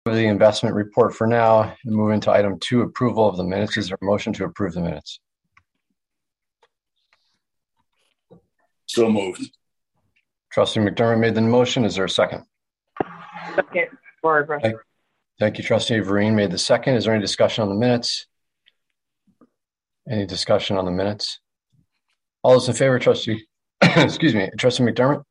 the investment report for now and move into item 2, approval of the minutes. Is there a motion to approve the minutes? So moved. Trustee McDermott made the motion. Is there a second? Second, Barbara. Thank you. Trustee Vereen made the second. Is there any discussion on the minutes? Any discussion on the minutes? All those in favor, Trustee, excuse me, Trustee McDermott?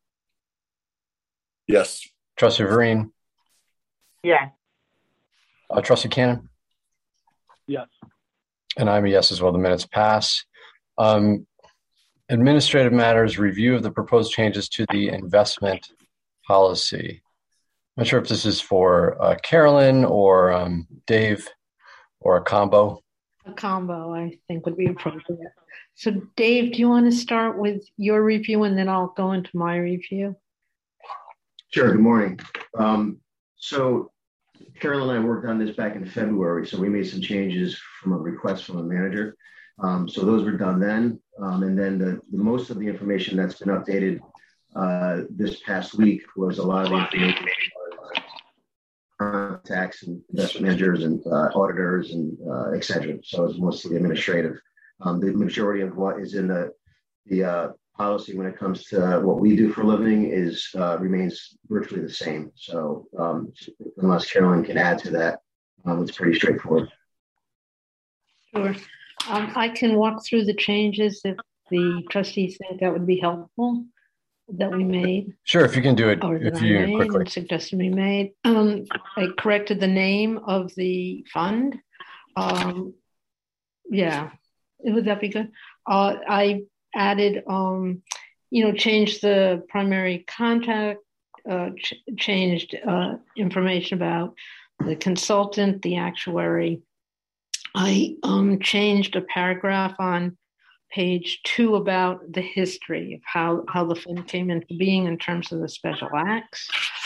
Yes. Trustee Vereen? Yes. Trustee Cannon? Yes. And I'm a yes as well. The minutes pass. Administrative matters, review of the proposed changes to the investment policy. I'm not sure if this is for Carolyn or Dave or a combo. A combo, I think, would be appropriate. So, Dave, do you want to start with your review and then I'll go into my review? Sure. Good morning. So, Carolyn and I worked on this back in February, so we made some changes from a request from the manager. So those were done then. And then the most of the information that's been updated this past week was a lot of the information contacts and investment managers and auditors and et cetera. So it's mostly administrative. The majority of what is in the policy when it comes to what we do for a living is remains virtually the same. So unless Carolyn can add to that, it's pretty straightforward. Sure. I can walk through the changes if the trustees think that would be helpful that we made. Sure, if you can do it, or if you quickly. Suggested we made. I corrected the name of the fund. Yeah, would that be good? I added, changed the primary contact, changed information about the consultant, the actuary. I changed a paragraph on page 2 about the history of how the fund came into being in terms of the special acts.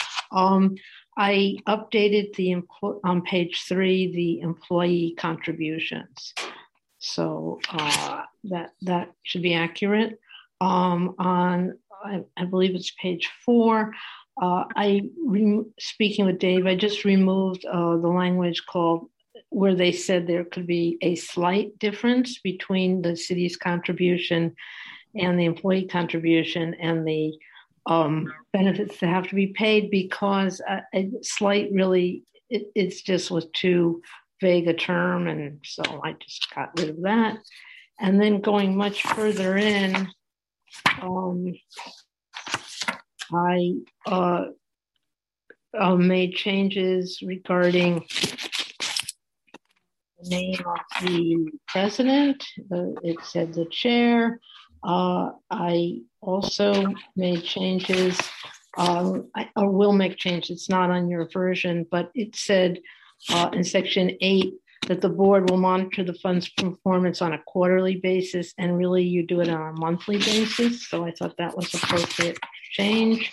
I updated on page 3 the employee contributions. So that should be accurate. I believe it's page 4. Speaking with Dave, I just removed the language called where they said there could be a slight difference between the city's contribution and the employee contribution and the benefits that have to be paid, because a slight really, it's just was too vague a term. And so I just got rid of that. And then going much further in, I made changes regarding name of the president. It said the chair. I also made changes. I will make changes. It's not on your version, but it said in section 8 that the board will monitor the fund's performance on a quarterly basis, and really you do it on a monthly basis. So I thought that was appropriate change.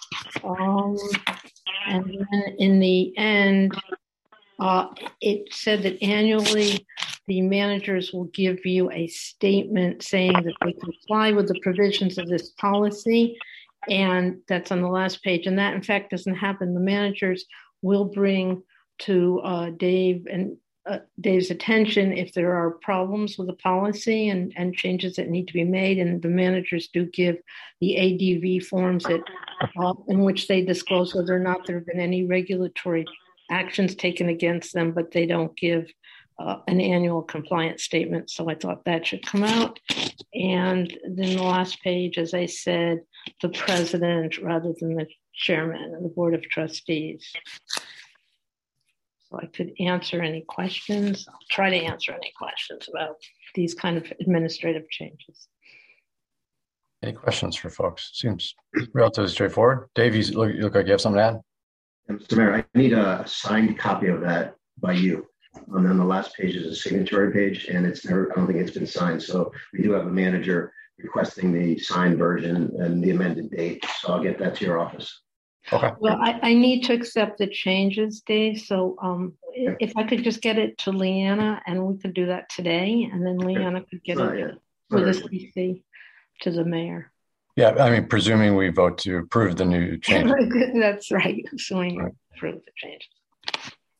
And then in the end, it said that annually the managers will give you a statement saying that they comply with the provisions of this policy. And that's on the last page. And that, in fact, doesn't happen. The managers will bring to Dave's attention if there are problems with the policy and changes that need to be made. And the managers do give the ADV forms in which they disclose whether or not there have been any regulatory actions taken against them, but they don't give an annual compliance statement. So I thought that should come out. And then the last page, as I said, the president rather than the chairman of the board of trustees. So I could answer any questions. I'll try to answer any questions about these kind of administrative changes. Any questions for folks? Seems relatively straightforward. Dave, you look like you have something to add. Mr. Mayor, I need a signed copy of that by you. And then the last page is a signatory page, and I don't think it's been signed. So we do have a manager requesting the signed version and the amended date. So I'll get that to your office. Okay. Well, I need to accept the changes, Dave. So if I could just get it to Leanna, and we could do that today, and then Leanna could get it with a CC to the mayor. Yeah, I mean, presuming we vote to approve the new change. That's right. So we approve the changes.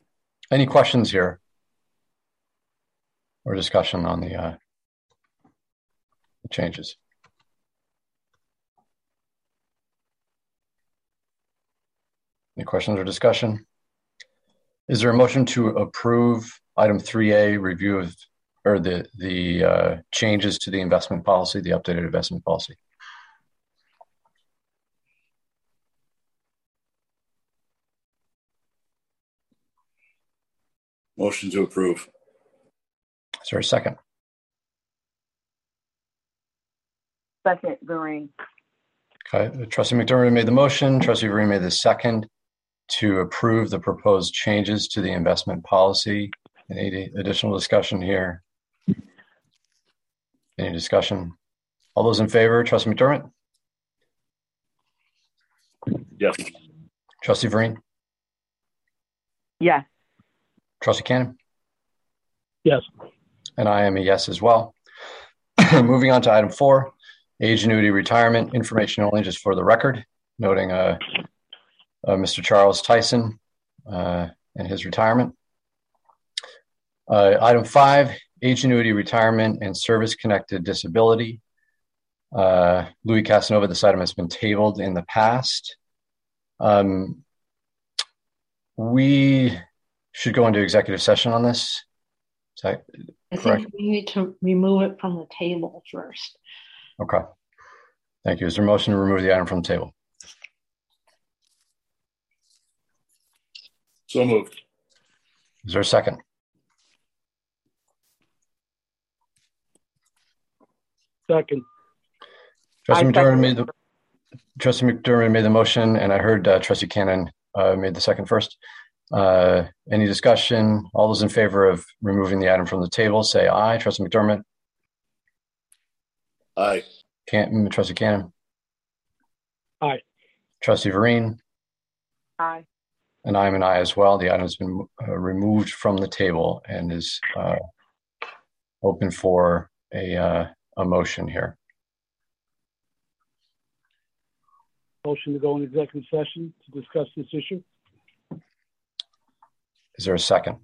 Any questions here or discussion on the changes? Any questions or discussion? Is there a motion to approve item 3A, review of or the changes to the investment policy, the updated investment policy? Motion to approve. Is there a second? Second, Vereen. Okay, Trustee McDermott made the motion. Trustee Vereen made the second to approve the proposed changes to the investment policy. Any additional discussion here? Any discussion? All those in favor, Trustee McDermott? Yes. Trustee Vereen? Yes. Trustee Cannon? Yes. And I am a yes as well. Moving on to item 4, age annuity retirement information only, just for the record, noting Mr. Charles Tyson and his retirement. Item 5, age annuity retirement and service-connected disability. Louis Casanova, this item has been tabled in the past. We should go into executive session on this. Is that I correct? think we need to remove it from the table first. Okay. Thank you. Is there a motion to remove the item from the table? So moved. Is there a second? Second. Trustee I McDermott second. made the motion, and I heard Trustee Cannon made the second first. Any discussion? All those in favor of removing the item from the table, say aye. Trustee McDermott? Aye. Trustee Cannon? Aye. Trustee Vereen? Aye. And I'm an aye as well. The item has been removed from the table and is open for a motion here. Motion to go in executive session to discuss this issue. Is there a second?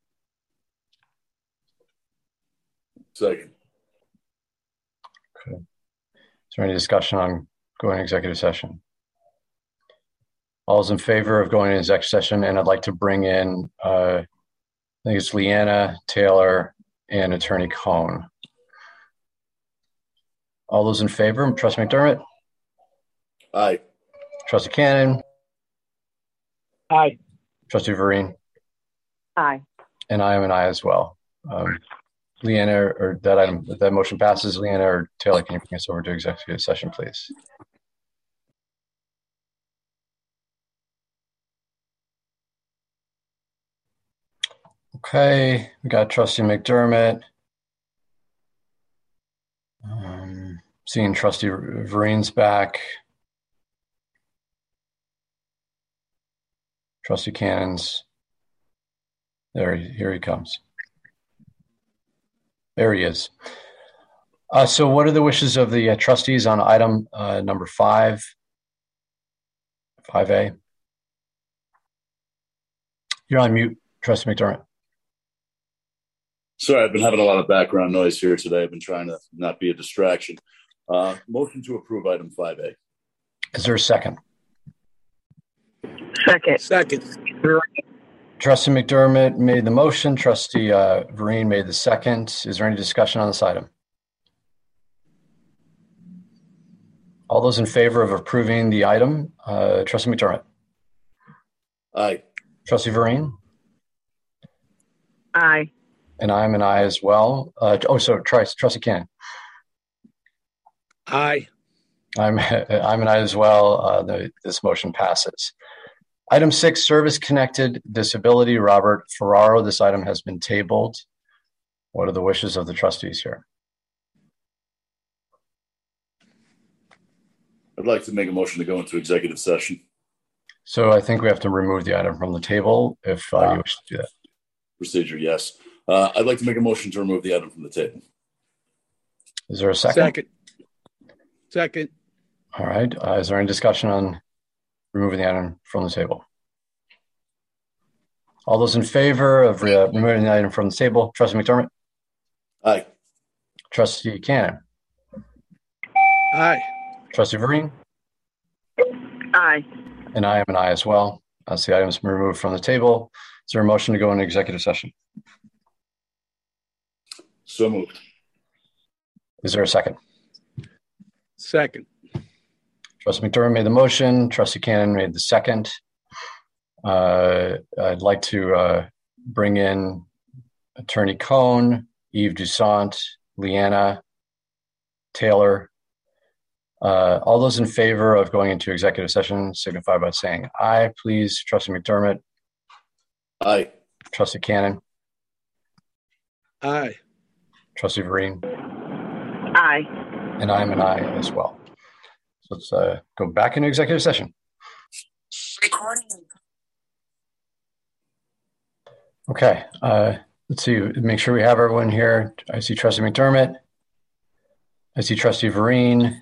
Second. Okay. Is there any discussion on going to executive session? All those in favor of going to executive session, and I'd like to bring in, I think it's Leanna Taylor and Attorney Cohn. All those in favor, Trustee McDermott? Aye. Trustee Cannon? Aye. Trustee Vereen? Aye. And I am an aye as well. Leanna, or that motion passes. Leanna or Taylor, can you bring us over to executive session, please? Okay, we got Trustee McDermott. Seeing Trustee Vereen's back. Trustee Cannon's. Here he comes. There he is. So what are the wishes of the trustees on item number 5, 5A? You're on mute, Trustee McDermott. Sorry, I've been having a lot of background noise here today. I've been trying to not be a distraction. Motion to approve item 5A. Is there a second? Second. Second. Trustee McDermott made the motion. Trustee Vereen made the second. Is there any discussion on this item? All those in favor of approving the item, Trustee McDermott? Aye. Trustee Vereen? Aye. And I'm an aye as well. Trustee Cannon? Aye. I'm an aye as well. This motion passes. Item 6, service-connected disability. Robert Ferraro. This item has been tabled. What are the wishes of the trustees here? I'd like to make a motion to go into executive session. So I think we have to remove the item from the table if you wish to do that. Procedure, yes. I'd like to make a motion to remove the item from the table. Is there a second? Second. Second. All right. Is there any discussion on removing the item from the table? All those in favor of removing the item from the table, Trustee McDermott? Aye. Trustee Cannon? Aye. Trustee Vereen? Aye. And I am an aye as well. As the item is removed from the table, is there a motion to go into executive session? So moved. Is there a second? Second. Trustee McDermott made the motion. Trustee Cannon made the second. I'd like to bring in Attorney Cohn, Yves Dussault, Leanna, Taylor. All those in favor of going into executive session signify by saying aye, please. Trustee McDermott? Aye. Trustee Cannon? Aye. Trustee Vereen? Aye. And I'm an aye as well. So let's go back into executive session. Okay, let's see, make sure we have everyone here. I see Trustee McDermott. I see Trustee Vereen.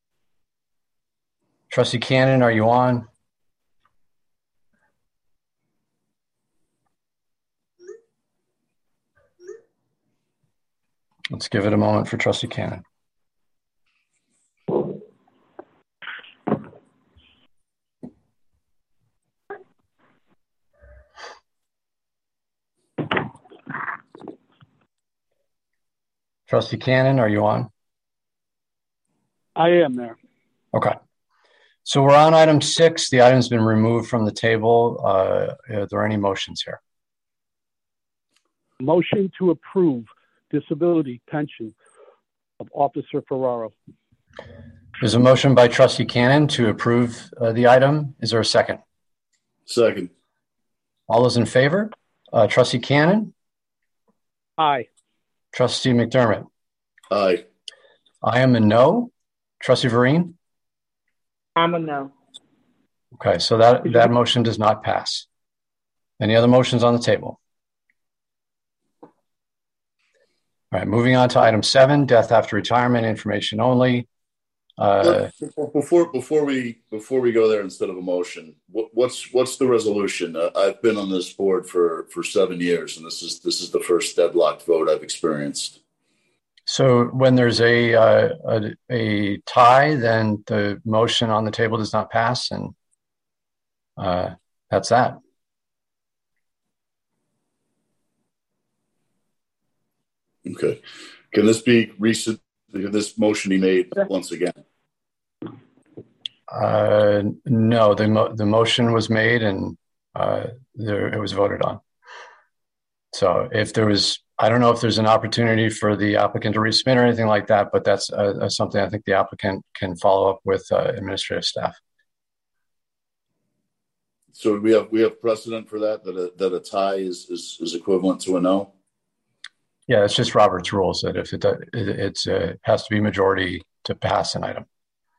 Trustee Cannon, are you on? Let's give it a moment for Trustee Cannon. Trustee Cannon, are you on? I am there. Okay. So we're on item 6. The item's been removed from the table. Are there any motions here? Motion to approve disability pension of Officer Ferraro. There's a motion by Trustee Cannon to approve the item. Is there a second? Second. All those in favor? Trustee Cannon? Aye. Trustee McDermott? Aye. I am a no. Trustee Vereen? I'm a no. Okay, so that motion does not pass. Any other motions on the table? All right, moving on to item 7, death after retirement, information only. Before we go there, instead of a motion, what's the resolution? I've been on this board for 7 years, and this is the first deadlocked vote I've experienced. So when there's a tie, then the motion on the table does not pass, and that's that. Okay. Can this be recent? Can this motion be made once again? No, the motion was made and it was voted on. So if there was, I don't know if there's an opportunity for the applicant to resubmit or anything like that, but that's something I think the applicant can follow up with administrative staff. So we have precedent for that a tie is equivalent to a no? Yeah, it's just Robert's rules that if it has to be majority to pass an item.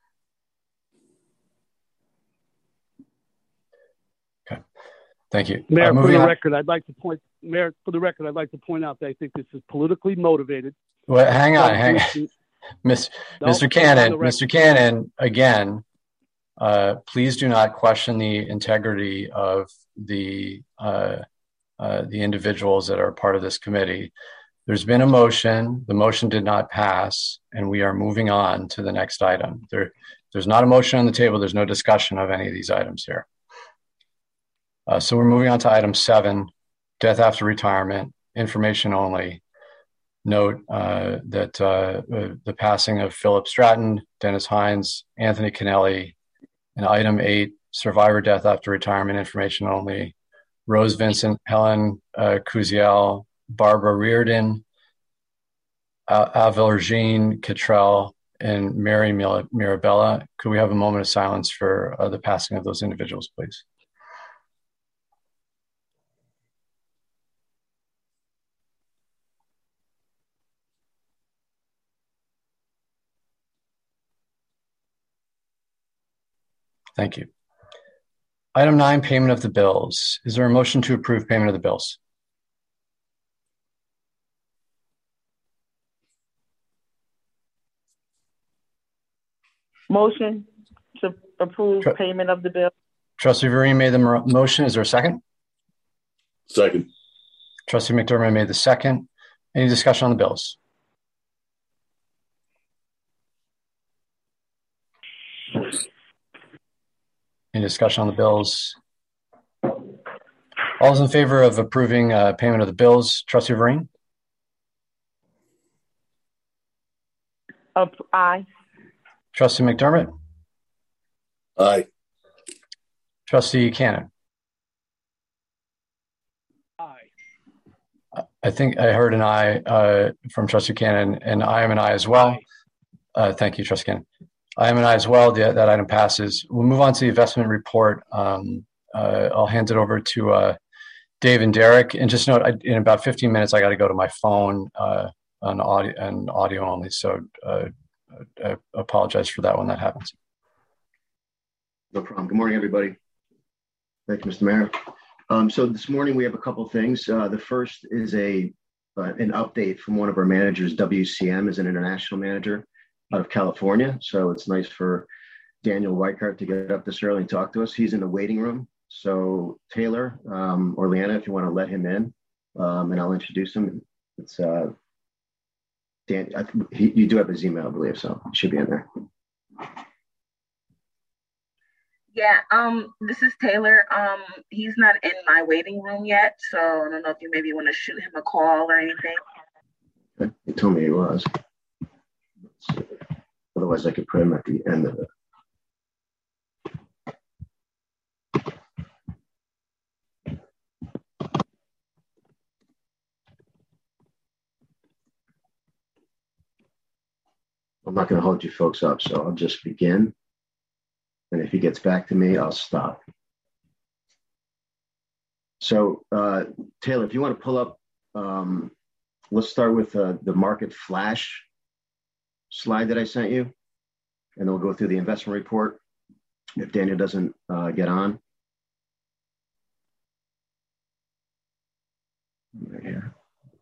Okay, thank you. Mayor, for the record, I'd like to point out that I think this is politically motivated. Well, hang on. Mr. Cannon, again, please do not question the integrity of the individuals that are part of this committee. There's been a motion. The motion did not pass, and we are moving on to the next item. There's not a motion on the table. There's no discussion of any of these items here. So we're moving on to item 7, death after retirement, information only. Note that the passing of Philip Stratton, Dennis Hines, Anthony Kennelly, and item 8, survivor death after retirement, information only. Rose Vincent, Helen Kuziel, Barbara Reardon, Avelgine Cottrell, and Mary Mirabella. Could we have a moment of silence for the passing of those individuals, please? Thank you. Item 9, payment of the bills. Is there a motion to approve payment of the bills? Motion to approve payment of the bill. Trustee Vereen made the motion. Is there a second? Second. Trustee McDermott made the second. Any discussion on the bills? Any discussion on the bills? All those in favor of approving payment of the bills, Trustee Vereen? Aye. Trustee McDermott? Aye. Trustee Cannon? Aye. I think I heard an aye from Trustee Cannon, and I am an aye as well. Thank you, Trustee Cannon. I am an aye as well. That item passes. We'll move on to the investment report. I'll hand it over to Dave and Derek. And just note, in about 15 minutes, I got to go to my phone on audio only. So I apologize for that when that happens. No problem. Good morning, everybody. Thank you, Mr. Mayor. So this morning we have a couple things. The first is an update from one of our managers. WCM is an international manager out of California. So it's nice for Daniel Weichart to get up this early and talk to us. He's in the waiting room. So Taylor or Leanna, if you want to let him in, and I'll introduce him. It's Dan. You do have his email, I believe, so it should be in there. Yeah, this is Taylor. He's not in my waiting room yet, so I don't know if you maybe want to shoot him a call or anything. Okay. He told me he was. Otherwise, I could put him at the end of it. I'm not going to hold you folks up, so I'll just begin. And if he gets back to me, I'll stop. So, Taylor, if you want to pull up, let's start with the market flash slide that I sent you, and then we'll go through the investment report if Daniel doesn't get on. Right here.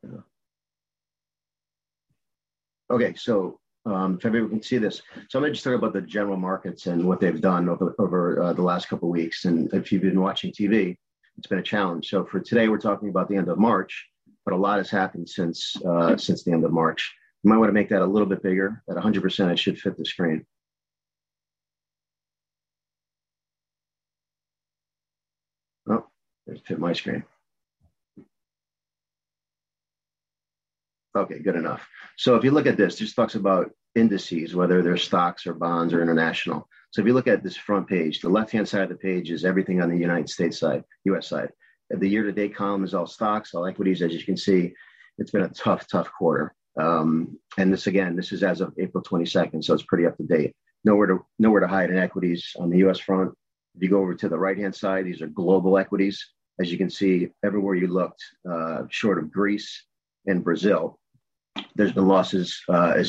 Okay, so if everyone can see this. So I'm going to just talk about the general markets and what they've done over the last couple of weeks. And if you've been watching TV, it's been a challenge. So for today, we're talking about the end of March, but a lot has happened since the end of March. You might want to make that a little bit bigger. At 100%, it should fit the screen. Oh, it fit my screen. Okay, good enough. So if you look at this talks about indices, whether they're stocks or bonds or international. So if you look at this front page, the left-hand side of the page is everything on the United States side, U.S. side. The year-to-date column is all stocks, all equities. As you can see, it's been a tough quarter. And this is as of April 22nd, so it's pretty up to date. Nowhere to hide in equities on the U.S. front. If you go over to the right-hand side, these are global equities. As you can see, everywhere you looked, short of Greece and Brazil, there's been losses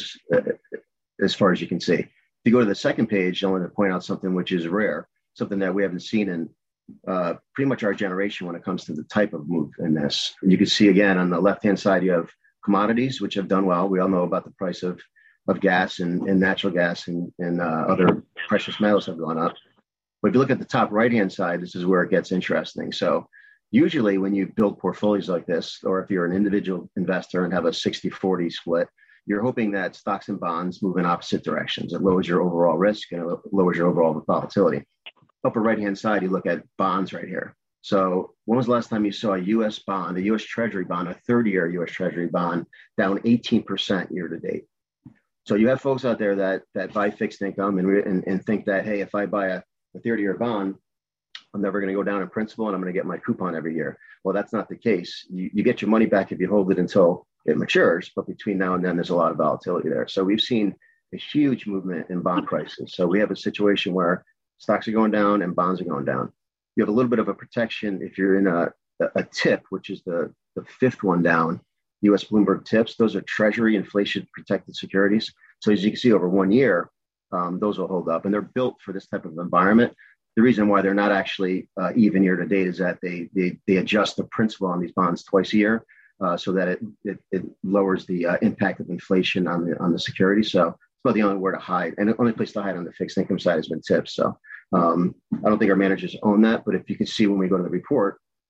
as far as you can see. If you go to the second page, I want to point out something which is rare, something that we haven't seen in pretty much our generation when it comes to the type of move in this. And you can see again on the left-hand side, you have commodities, which have done well. We all know about the price of gas and natural gas and other precious metals have gone up. But if you look at the top right-hand side, this is where it gets interesting. So usually when you build portfolios like this, or if you're an individual investor and have a 60-40 split, you're hoping that stocks and bonds move in opposite directions. It lowers your overall risk and it lowers your overall volatility. Upper right-hand side, you look at bonds right here. So when was the last time you saw a U.S. bond, a U.S. Treasury bond, a 30-year U.S. Treasury bond down 18% year to date? So you have folks out there that buy fixed income and think that, hey, if I buy a 30-year bond, I'm never going to go down in principal and I'm going to get my coupon every year. Well, that's not the case. You get your money back if you hold it until it matures, but between now and then, there's a lot of volatility there. So we've seen a huge movement in bond prices. So we have a situation where stocks are going down and bonds are going down. You have a little bit of a protection if you're in a TIP, which is the fifth one down, U.S. Bloomberg TIPS. Those are Treasury inflation protected securities. So as you can see over 1 year, those will hold up and they're built for this type of environment. The reason why they're not actually even year to date is that they adjust the principal on these bonds twice a year so that it lowers the impact of inflation on the security. So it's about the only where to hide. And the only place to hide on the fixed income side has been TIPS. So I don't think our managers own that. But if you can see when we go to the report,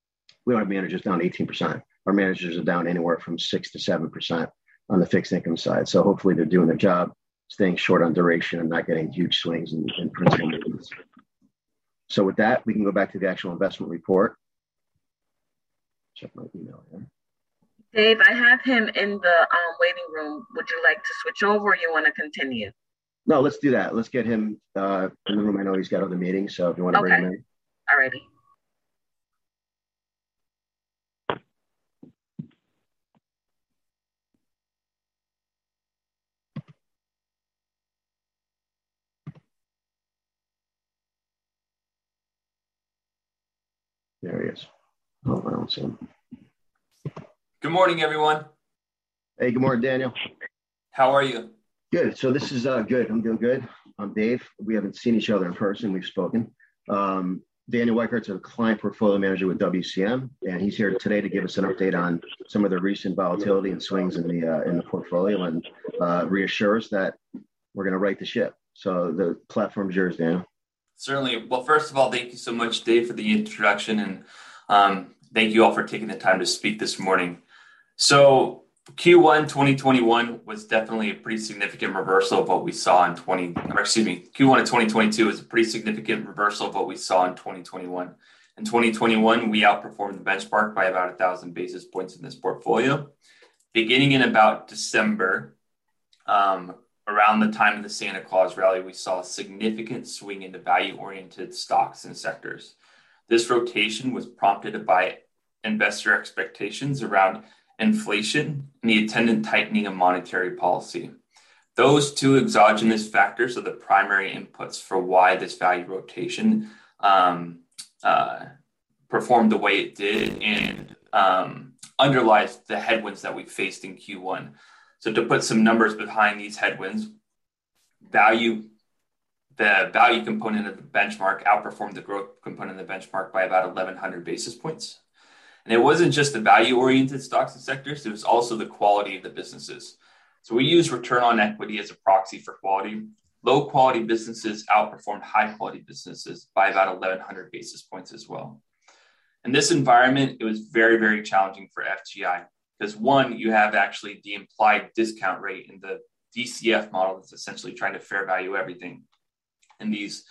we don't have managers down 18%. Our managers are down anywhere from 6 to 7% on the fixed income side. So hopefully they're doing their job, staying short on duration and not getting huge swings in principal movements. So with that, we can go back to the actual investment report. Check my email here. Dave, I have him in the waiting room. Would you like to switch over or you want to continue? No, let's do that. Let's get him in the room. I know he's got other meetings, so if you want to bring him in. Alrighty. There he is. Oh, I don't see him. Good morning, everyone. Hey, good morning, Daniel. How are you? Good. So this is good. I'm doing good. I'm Dave. We haven't seen each other in person. We've spoken. Daniel Weichert's a client portfolio manager with WCM, and he's here today to give us an update on some of the recent volatility and swings in the portfolio and reassure us that we're going to right the ship. So the platform's yours, Daniel. Certainly. Well, first of all, thank you so much, Dave, for the introduction, and thank you all for taking the time to speak this morning. So Q1 2021 was definitely a pretty significant reversal of what we saw in Q1 of 2022 is a pretty significant reversal of what we saw in 2021. In 2021, we outperformed the benchmark by about 1,000 basis points in this portfolio. Beginning in about December, around the time of the Santa Claus rally, we saw a significant swing into value-oriented stocks and sectors. This rotation was prompted by investor expectations around inflation and the attendant tightening of monetary policy. Those two exogenous factors are the primary inputs for why this value rotation performed the way it did and underlies the headwinds that we faced in Q1. So to put some numbers behind these headwinds, the value component of the benchmark outperformed the growth component of the benchmark by about 1,100 basis points. And it wasn't just the value-oriented stocks and sectors, it was also the quality of the businesses. So we use return on equity as a proxy for quality. Low-quality businesses outperformed high-quality businesses by about 1,100 basis points as well. In this environment, it was very, very challenging for FGI. Because one, you have actually the implied discount rate in the DCF model that's essentially trying to fair value everything. And these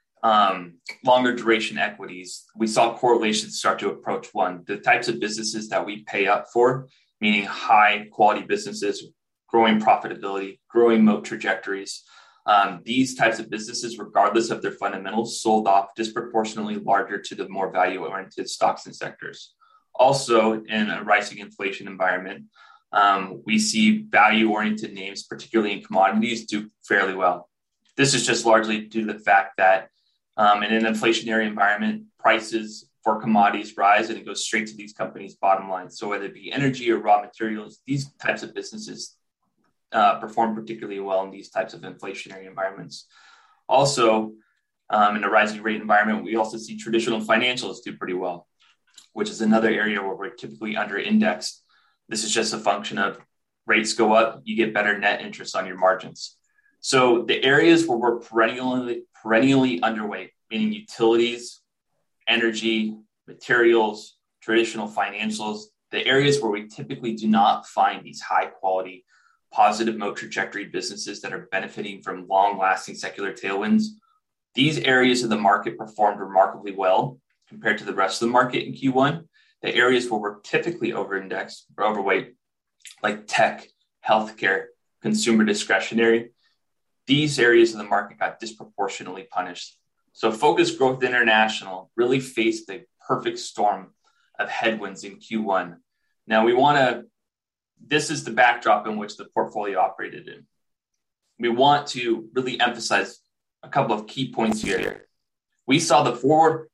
longer duration equities, we saw correlations start to approach one. The types of businesses that we pay up for, meaning high quality businesses, growing profitability, growing moat trajectories, these types of businesses, regardless of their fundamentals, sold off disproportionately larger to the more value-oriented stocks and sectors. Also, in a rising inflation environment, we see value-oriented names, particularly in commodities, do fairly well. This is just largely due to the fact that in an inflationary environment, prices for commodities rise and it goes straight to these companies' bottom line. So whether it be energy or raw materials, these types of businesses perform particularly well in these types of inflationary environments. Also, in a rising rate environment, we also see traditional financials do pretty well, which is another area where we're typically under indexed. This is just a function of rates go up, you get better net interest on your margins. So the areas where we're perennially underweight, meaning utilities, energy, materials, traditional financials, the areas where we typically do not find these high quality, positive moat trajectory businesses that are benefiting from long lasting secular tailwinds, these areas of the market performed remarkably well compared to the rest of the market in Q1. The areas where we're typically over-indexed or overweight, like tech, healthcare, consumer discretionary, these areas of the market got disproportionately punished. So Focused Growth International really faced the perfect storm of headwinds in Q1. Now this is the backdrop in which the portfolio operated in. We want to really emphasize a couple of key points here. We saw the forward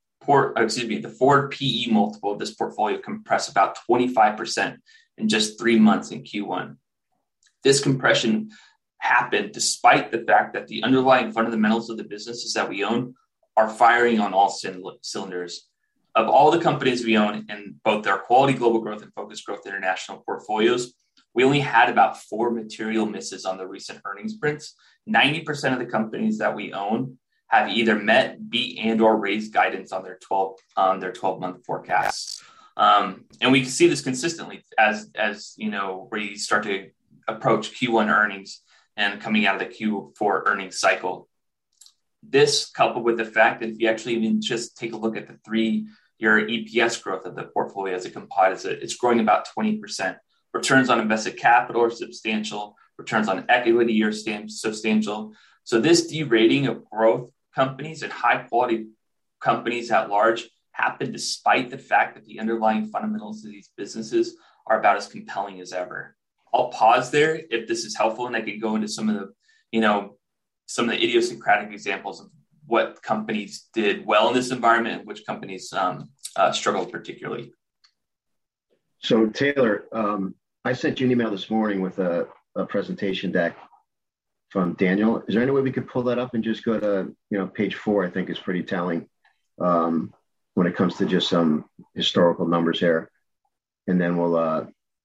PE multiple of this portfolio compress about 25% in just 3 months in Q1. This compression happened despite the fact that the underlying fundamentals of the businesses that we own are firing on all cylinders. Of all the companies we own in both their Quality Global Growth and Focused Growth International portfolios, we only had about 4 material misses on the recent earnings prints. 90% of the companies that we own have either met, beat, and or raised guidance on their 12-month forecasts. And we can see this consistently as you know, where you start to approach Q1 earnings and coming out of the Q4 earnings cycle. This, coupled with the fact that if you actually even just take a look at the 3-year EPS growth of the portfolio as a composite, it's growing about 20%. Returns on invested capital are substantial. Returns on equity are substantial. So this derating of growth companies and high quality companies at large happened despite the fact that the underlying fundamentals of these businesses are about as compelling as ever. I'll pause there if this is helpful, and I can go into some of the idiosyncratic examples of what companies did well in this environment and which companies struggled particularly. So Taylor, I sent you an email this morning with a presentation deck from Daniel. Is there any way we could pull that up and just go to, page 4? I think is pretty telling when it comes to just some historical numbers here. And then we'll,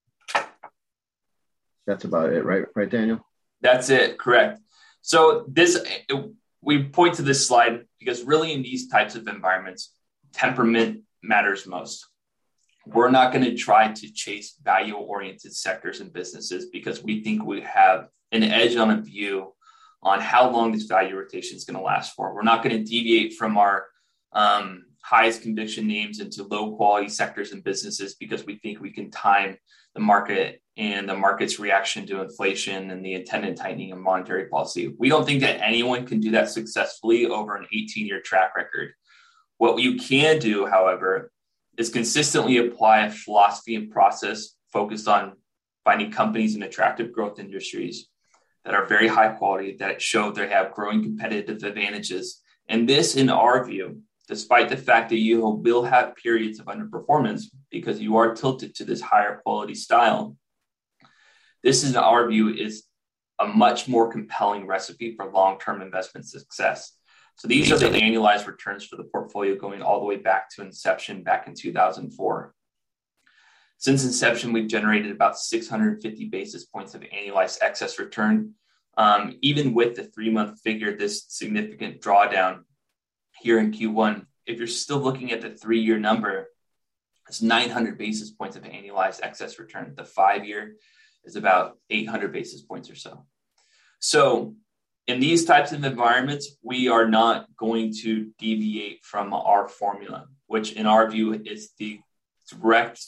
that's about it, right, Daniel? That's it, correct. So we point to this slide because really in these types of environments, temperament matters most. We're not going to try to chase value-oriented sectors and businesses because we think we have an edge on a view on how long this value rotation is going to last for. We're not going to deviate from our highest conviction names into low-quality sectors and businesses because we think we can time the market and the market's reaction to inflation and the intended tightening of monetary policy. We don't think that anyone can do that successfully over an 18-year track record. What you can do, however, is consistently apply a philosophy and process focused on finding companies in attractive growth industries that are very high quality, that show they have growing competitive advantages. And this, in our view, despite the fact that you will have periods of underperformance because you are tilted to this higher quality style, this, in our view, is a much more compelling recipe for long-term investment success. So these are the annualized returns for the portfolio going all the way back to inception back in 2004. Since inception, we've generated about 650 basis points of annualized excess return. Even with the 3-month figure, this significant drawdown here in Q1, if you're still looking at the 3-year number, it's 900 basis points of annualized excess return. The 5-year is about 800 basis points or so. So in these types of environments, we are not going to deviate from our formula, which in our view is the direct,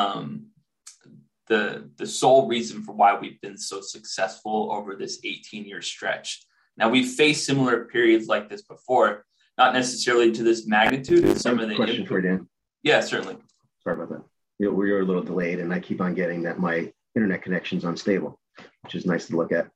the sole reason for why we've been so successful over this 18-year stretch. Now, we've faced similar periods like this before, not necessarily to this magnitude. Some of the question for you, Dan. Yeah, certainly. Sorry about that. We're a little delayed, and I keep on getting that my internet connection's unstable, which is nice to look at.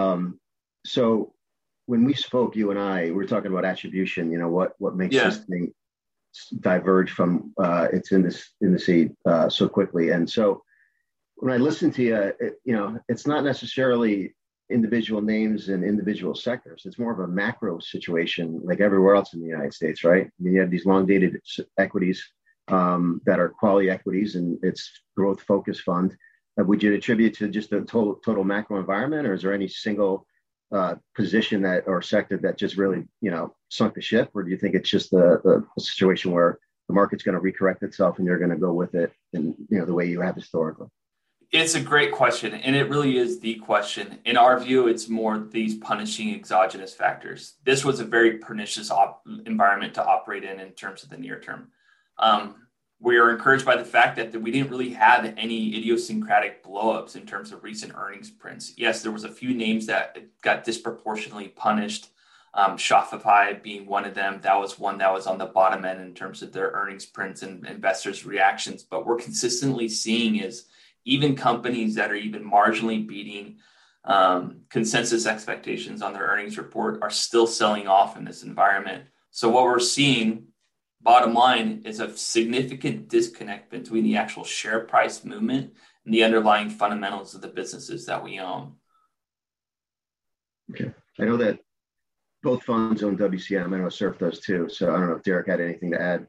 So when we spoke, you and I, we were talking about attribution. What makes this thing diverge from its indice so quickly. And so when I listen to you, it's not necessarily individual names and individual sectors. It's more of a macro situation like everywhere else in the United States, right? I mean, you have these long dated equities that are quality equities, and it's growth focused fund. Would you attribute to just the total macro environment, or is there any single position that or sector that just really sunk the ship, or do you think it's just the situation where the market's going to recorrect itself and you're going to go with it in the way you have historically? It's a great question, and it really is the question. In our view, it's more these punishing exogenous factors. This was a very pernicious environment to operate in terms of the near term. We are encouraged by the fact that we didn't really have any idiosyncratic blowups in terms of recent earnings prints. Yes, there was a few names that got disproportionately punished. Shopify being one of them. That was one that was on the bottom end in terms of their earnings prints and investors' reactions. But we're consistently seeing is even companies that are even marginally beating consensus expectations on their earnings report are still selling off in this environment. So what we're seeing, bottom line, is a significant disconnect between the actual share price movement and the underlying fundamentals of the businesses that we own. Okay. I know that both funds own WCM. I know Surf does too. So I don't know if Derek had anything to add.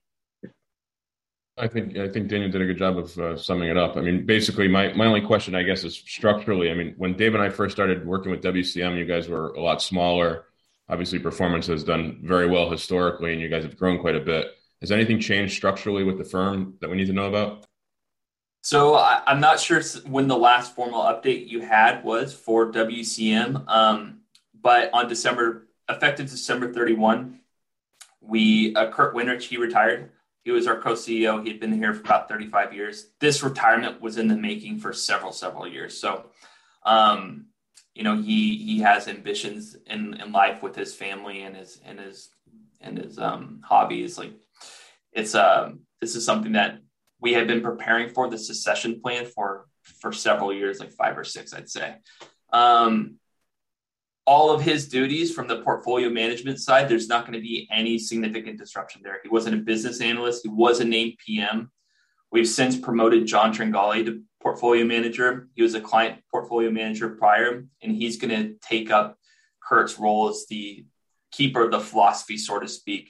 I think Daniel did a good job of summing it up. I mean, basically, my only question, I guess, is structurally. I mean, when Dave and I first started working with WCM, you guys were a lot smaller. Obviously, performance has done very well historically, and you guys have grown quite a bit. Has anything changed structurally with the firm that we need to know about? So I'm not sure when the last formal update you had was for WCM, but on effective December 31, Kurt Winrich, he retired. He was our co-CEO. He had been here for about 35 years. This retirement was in the making for several years. So, he has ambitions in life with his family and his hobbies. Like this is something that we had been preparing for, the succession plan for several years, like 5 or 6, I'd say. All of his duties from the portfolio management side, there's not going to be any significant disruption there. He wasn't a business analyst. He was a named PM. We've since promoted John Tringali to portfolio manager. He was a client portfolio manager prior, and he's going to take up Kurt's role as the keeper of the philosophy, so to speak.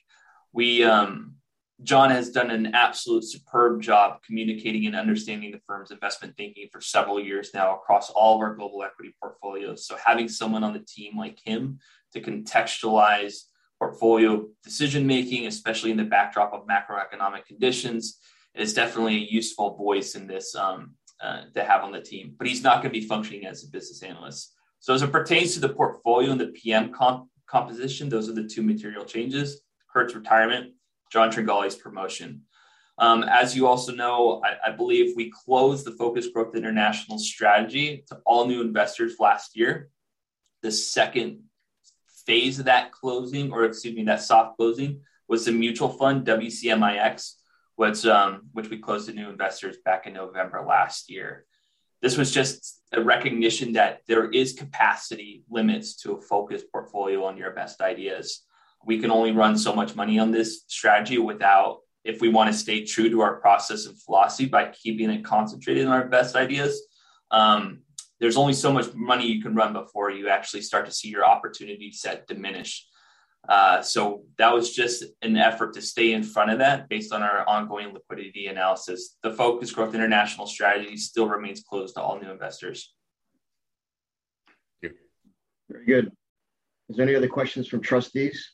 John has done an absolute superb job communicating and understanding the firm's investment thinking for several years now across all of our global equity portfolios. So having someone on the team like him to contextualize portfolio decision-making, especially in the backdrop of macroeconomic conditions, is definitely a useful voice in this to have on the team. But he's not going to be functioning as a business analyst. So as it pertains to the portfolio and the PM composition, those are the two material changes: Kurt's retirement, John Tringali's promotion. As you also know, I believe we closed the Focused Growth International strategy to all new investors last year. The second phase of that closing, that soft closing, was the mutual fund WCMIX, which we closed to new investors back in November last year. This was just a recognition that there is capacity limits to a focused portfolio on your best ideas. We can only run so much money on this strategy if we want to stay true to our process and philosophy by keeping it concentrated on our best ideas. There's only so much money you can run before you actually start to see your opportunity set diminish. So that was just an effort to stay in front of that based on our ongoing liquidity analysis. The Focused Growth International strategy still remains closed to all new investors. Thank you. Very good. Is there any other questions from trustees?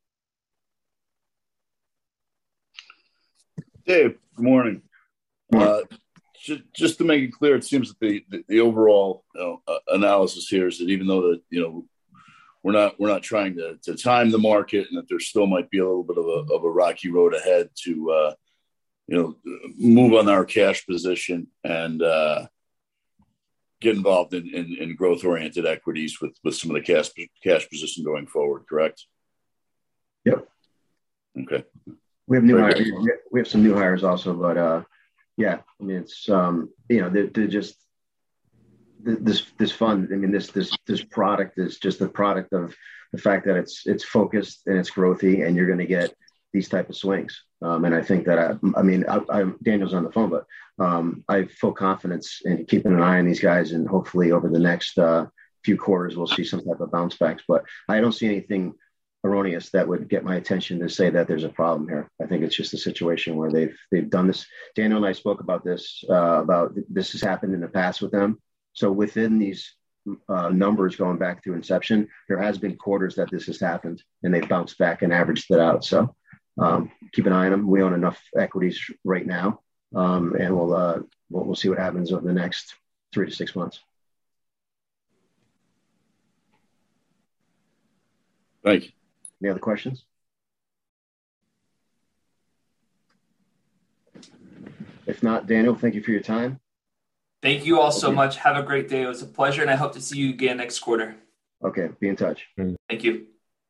Dave, good morning. Just to make it clear, it seems that the overall analysis here is that even though that we're not trying to time the market, and that there still might be a little bit of a rocky road ahead to move on our cash position and get involved in growth oriented equities with some of the cash position going forward. Correct? Yep. Okay. We have new hires. We have some new hires also, but yeah, I mean, it's they're just this fund. I mean, this product is just the product of the fact that it's focused and it's growthy, and you're going to get these type of swings. And I think that Daniel's on the phone, but I have full confidence in keeping an eye on these guys, and hopefully over the next few quarters we'll see some type of bounce backs. But I don't see anything erroneous that would get my attention to say that there's a problem here. I think it's just a situation where they've done this. Daniel and I spoke about this has happened in the past with them. So within these numbers going back to inception, there has been quarters that this has happened, and they've bounced back and averaged it out. So keep an eye on them. We own enough equities right now, and we'll see what happens over the next 3 to 6 months. Thank you. Any other questions? If not, Daniel, thank you for your time. Thank you all so much. Have a great day. It was a pleasure, and I hope to see you again next quarter. Okay, be in touch. Thank you.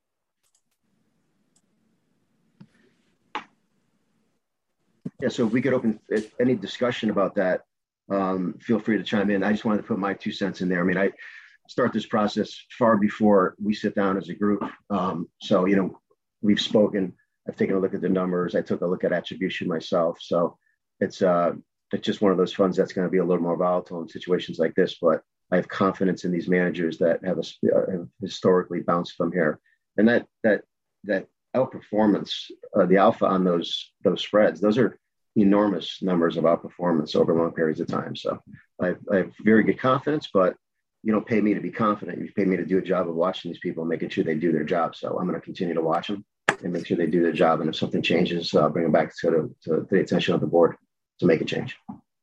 Yeah, so if we could open any discussion about that, feel free to chime in. I just wanted to put my 2 cents in there. I mean, I start this process far before we sit down as a group. So, we've spoken. I've taken a look at the numbers. I took a look at attribution myself. So it's just one of those funds that's going to be a little more volatile in situations like this. But I have confidence in these managers that have historically bounced from here, and that outperformance, the alpha on those spreads, those are enormous numbers of outperformance over long periods of time. So I have very good confidence, but you don't pay me to be confident. You pay me to do a job of watching these people and making sure they do their job. So I'm going to continue to watch them. and make sure they do their job. And if something changes, bring them back to the attention of the board to make a change.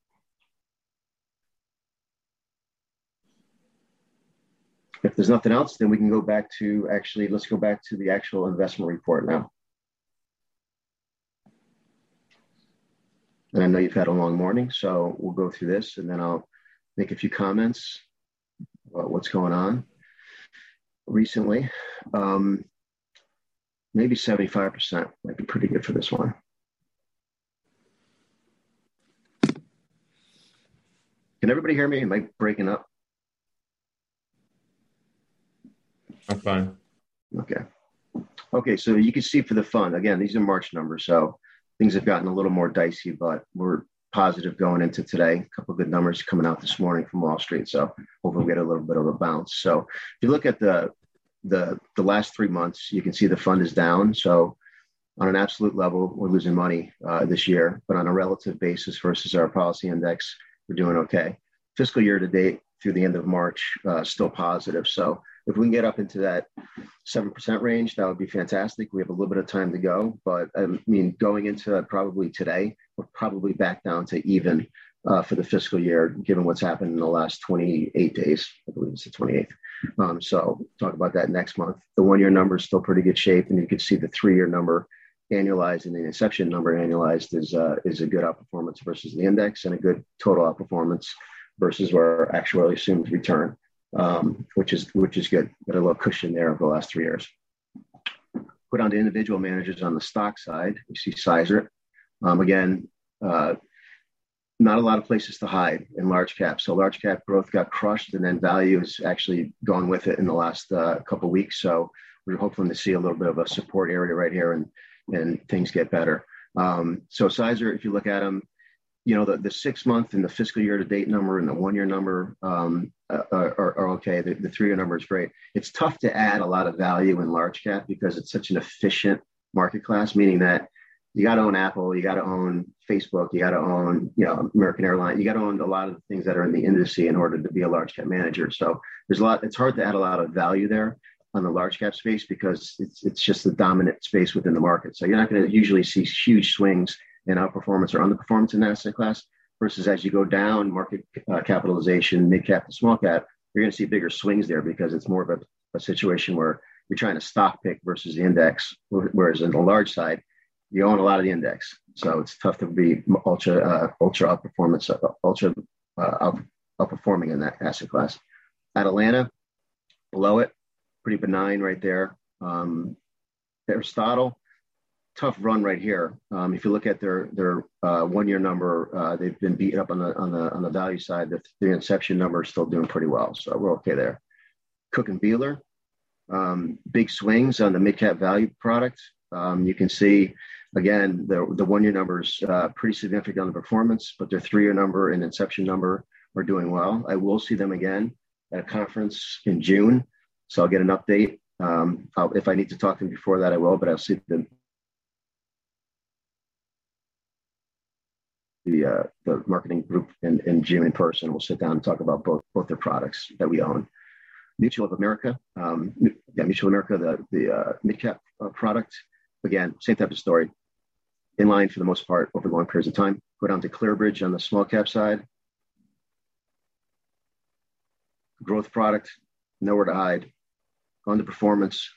If there's nothing else, then we can go back to let's go back to the actual investment report now. And I know you've had a long morning, so we'll go through this and then I'll make a few comments about what's going on recently. Maybe 75% might be pretty good for this one. Can everybody hear me? Am I breaking up? I'm fine. Okay, so you can see for the fund, again, these are March numbers, so things have gotten a little more dicey, but we're positive going into today. A couple of good numbers coming out this morning from Wall Street, so hopefully we'll get a little bit of a bounce. So if you look at the last 3 months, you can see the fund is down. So on an absolute level, we're losing money this year, but on a relative basis versus our policy index, we're doing okay. Fiscal year to date through the end of March, still positive. So if we can get up into that 7% range, that would be fantastic. We have a little bit of time to go, but I mean, going into probably today, we're probably back down to even for the fiscal year, given what's happened in the last 28 days. I believe it's the 28th. So talk about that next month. The 1 year number is still pretty good shape, and you can see the 3 year number annualized and the inception number annualized is a good outperformance versus the index and a good total outperformance versus our actually assumed return. Which is good. Got a little cushion there over the last 3 years. Put on to individual managers on the stock side. You see Sizer. Again, not a lot of places to hide in large cap. So large cap growth got crushed, and then value has actually gone with it in the last couple of weeks. So we're hoping to see a little bit of a support area right here, and things get better. So Sizer, if you look at them, you know, the 6 month and the fiscal year to date number and the 1 year number are okay. The 3 year number is great. It's tough to add a lot of value in large cap because it's such an efficient market class, meaning that you got to own Apple, you got to own Facebook, you got to own, you know, American Airlines, you got to own a lot of the things that are in the industry in order to be a large cap manager. So there's it's hard to add a lot of value there on the large cap space because it's just the dominant space within the market. So you're not going to usually see huge swings in outperformance or underperformance in that asset class versus as you go down market capitalization, mid cap to small cap, you're going to see bigger swings there because it's more of a situation where you're trying to stock pick versus the index, whereas in the large side, you own a lot of the index. So it's tough to be ultra outperformance, outperforming in that asset class. Atalanta, below it, pretty benign right there. Aristotle, tough run right here. If you look at their 1 year number, they've been beaten up on the value side. The inception number is still doing pretty well, so we're okay there. Cook and Beeler, big swings on the mid cap value product. You can see again the 1 year number is pretty significant on the performance, but their 3 year number and inception number are doing well. I will see them again at a conference in June, so I'll get an update. If I need to talk to them before that, I will, but I'll see them. The marketing group in June in person. We'll sit down and talk about both their products that we own. Mutual of America, Mutual of America, the mid cap product. Again, same type of story. In line for the most part over long periods of time. Go down to ClearBridge on the small cap side. Growth product, nowhere to hide. On the performance.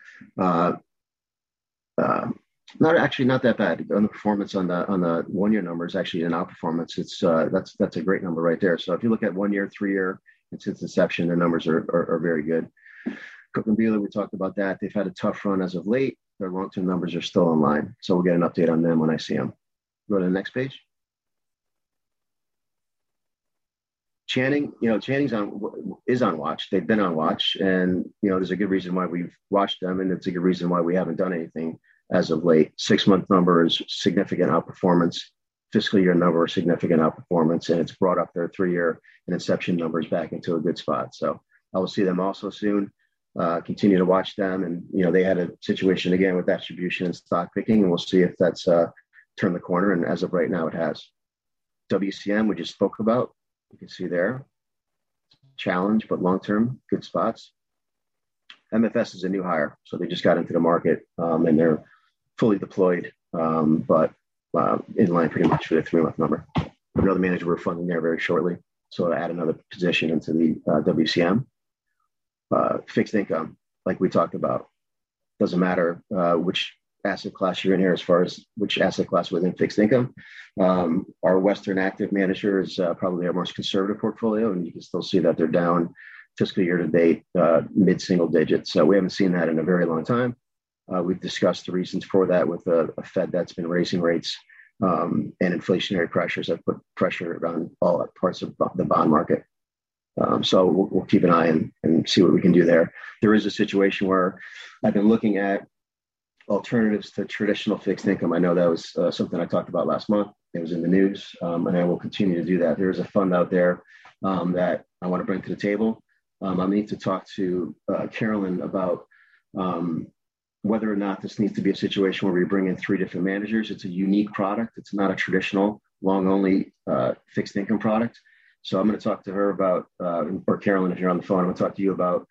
Not that bad. On the performance on the 1 year number is actually an outperformance. It's that's a great number right there. So if you look at 1 year, 3 year, and since inception, their numbers are very good. Cook and Beeler, we talked about that. They've had a tough run as of late. Their long-term numbers are still in line. So we'll get an update on them when I see them. Go to the next page. Channing, Channing's is on watch. They've been on watch, and there's a good reason why we've watched them, and it's a good reason why we haven't done anything as of late. 6 month number is significant outperformance. Fiscal year number is significant outperformance, and it's brought up their 3 year and inception numbers back into a good spot. So I will see them also soon. Continue to watch them, and they had a situation again with distribution and stock picking, and we'll see if that's turned the corner. And as of right now, it has. WCM we just spoke about. You can see there, challenge, but long-term, good spots. MFS is a new hire. So they just got into the market and they're fully deployed, but in line pretty much for the 3-month number. Another manager we're funding there very shortly. So to add another position into the WCM. Fixed income, like we talked about, doesn't matter which asset class you're in here as far as which asset class within fixed income. Our Western Active manager is probably our most conservative portfolio, and you can still see that they're down fiscal year to date, mid-single digits. So we haven't seen that in a very long time. We've discussed the reasons for that with a Fed that's been raising rates, and inflationary pressures have put pressure on all parts of the bond market. So we'll keep an eye and see what we can do there. There is a situation where I've been looking at alternatives to traditional fixed income. I know that was something I talked about last month. It was in the news, and I will continue to do that. There is a fund out there that I want to bring to the table. I need to talk to Carolyn about whether or not this needs to be a situation where we bring in 3 different managers. It's a unique product. It's not a traditional long-only fixed income product. So I'm going to talk to her about, or Carolyn, if you're on the phone, I'm going to talk to you about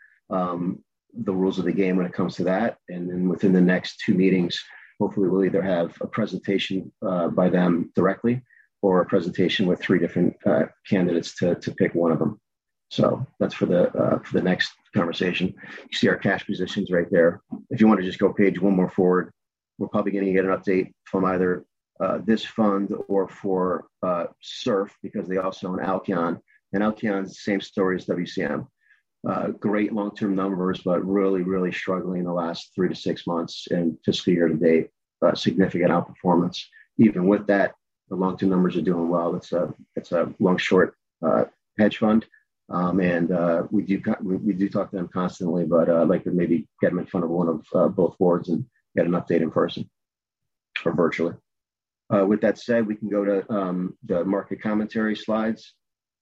the rules of the game when it comes to that. And then within the next 2 meetings, hopefully we'll either have a presentation by them directly or a presentation with 3 different candidates to pick one of them. So that's for the next conversation. You see our cash positions right there. If you want to just go page 1 more forward, we're probably going to get an update from either this fund or for SURF, because they also own Alkion. And Alkion's the same story as WCM. Great long-term numbers, but really, really struggling in the last 3 to 6 months and fiscal year to date. Significant outperformance. Even with that, the long-term numbers are doing well. It's a long-short hedge fund. And we do talk to them constantly, but I'd like to maybe get them in front of one of both boards and get an update in person or virtually. With that said, we can go to the market commentary slides,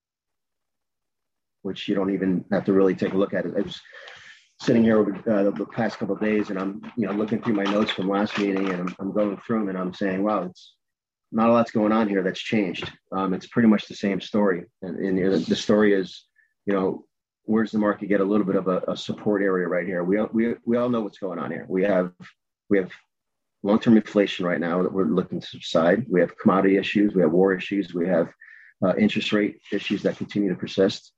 which you don't even have to really take a look at it. I was sitting here over the past couple of days, and I'm looking through my notes from last meeting, and I'm going through them, and I'm saying, wow, it's not a lot's going on here that's changed. It's pretty much the same story, and the story is, where's the market get a little bit of a support area right here? We all know what's going on here. We have long-term inflation right now that we're looking to subside. We have commodity issues. We have war issues. We have interest rate issues that continue to persist.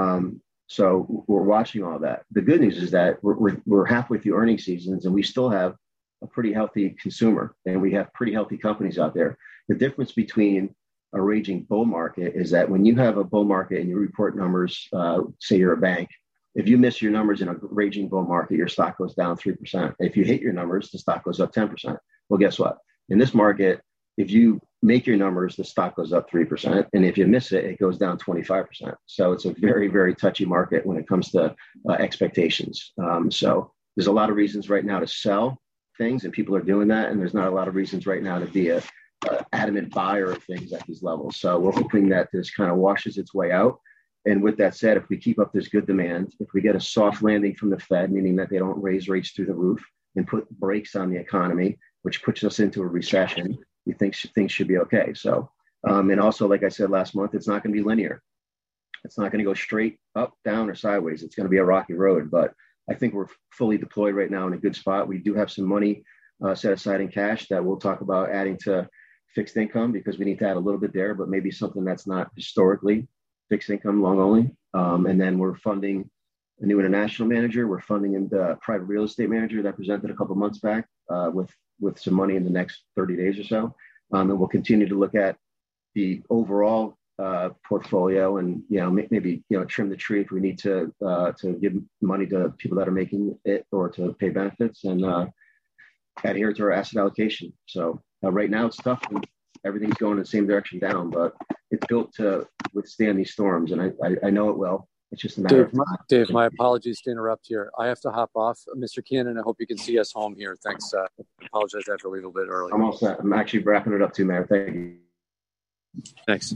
So we're watching all that. The good news is that we're halfway through earnings seasons, and we still have a pretty healthy consumer, and we have pretty healthy companies out there. The difference between a raging bull market is that when you have a bull market and you report numbers, say you're a bank, if you miss your numbers in a raging bull market, your stock goes down 3%. If you hit your numbers, the stock goes up 10%. Well, guess what? In this market, if you make your numbers, the stock goes up 3%. And if you miss it, it goes down 25%. So it's a very, very touchy market when it comes to expectations. So there's a lot of reasons right now to sell things, and people are doing that. And there's not a lot of reasons right now to be a adamant buyer of things at these levels. So we're hoping that this kind of washes its way out. And with that said, if we keep up this good demand, if we get a soft landing from the Fed, meaning that they don't raise rates through the roof and put brakes on the economy, which puts us into a recession, we think things should be okay. So, and also, like I said last month, it's not going to be linear. It's not going to go straight up, down, or sideways. It's going to be a rocky road. But I think we're fully deployed right now in a good spot. We do have some money set aside in cash that we'll talk about adding to fixed income, because we need to add a little bit there, but maybe something that's not historically fixed income long only. And then we're funding a new international manager. We're funding the private real estate manager that presented a couple months back with some money in the next 30 days or so. And we'll continue to look at the overall portfolio and, maybe, trim the tree if we need to give money to people that are making it or to pay benefits and adhere to our asset allocation. So right now it's tough. Everything's going in the same direction down, but it's built to withstand these storms, and I know it will. It's just a matter of time. Dave, my apologies to interrupt here. I have to hop off. Mr. Cannon, I hope you can see us home here. Thanks. I apologize. I have to leave a bit early. I'm all set. I'm actually wrapping it up too, Mayor. Thank you. Thanks.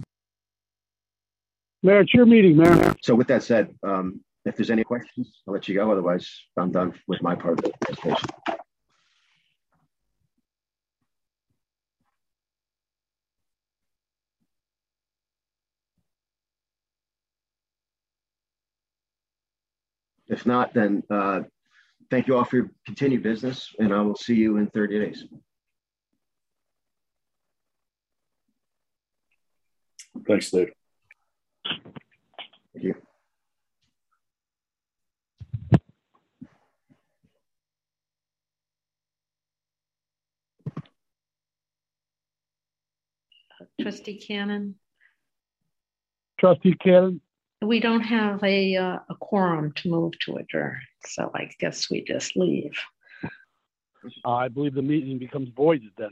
Mayor, it's your meeting, Mayor. So with that said, if there's any questions, I'll let you go. Otherwise, I'm done with my part of the presentation. If not, then thank you all for your continued business, and I will see you in 30 days. Thanks, Dave. Thank you. Trustee Cannon, Trustee Cannon, we don't have a quorum to move to adjourn, so I guess we just leave. I believe the meeting becomes voided then.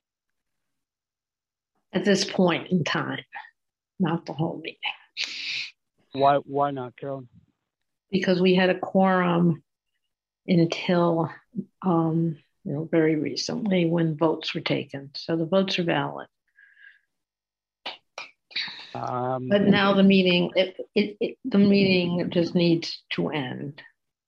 At this point in time, not the whole meeting. Why not, Carolyn? Because we had a quorum until very recently when votes were taken. So the votes are valid. But now the meeting, the meeting just needs to end.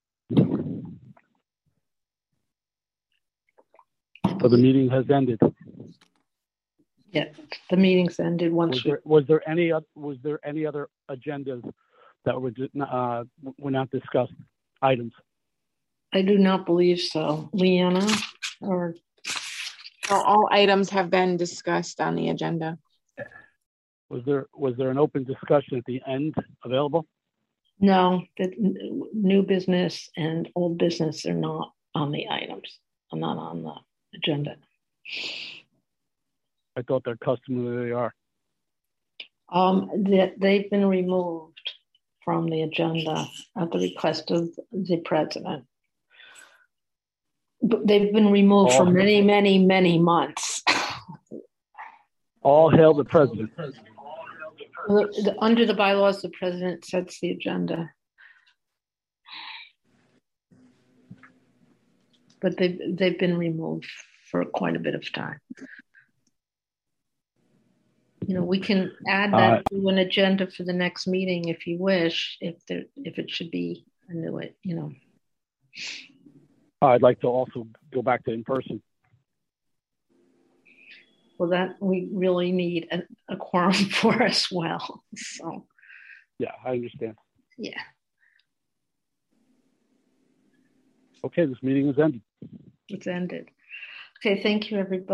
So the meeting has ended. Yeah, the meeting's ended once. Was there any other agendas that were not discussed items? I do not believe so. Leanna, or well, all items have been discussed on the agenda. Was there an open discussion at the end available? No, the new business and old business are not on the items. Are not on the agenda. I thought they're customarily are. They've been removed from the agenda at the request of the president. But they've been removed for many, many, many months. All hail the president. Under the bylaws, the president sets the agenda. But they've been removed for quite a bit of time. We can add that to an agenda for the next meeting if you wish, if it should be a new. I'd like to also go back to in person. Well, that we really need a quorum for as well. So. Yeah, I understand. Yeah. Okay, this meeting is ended. It's ended. Okay, thank you, everybody.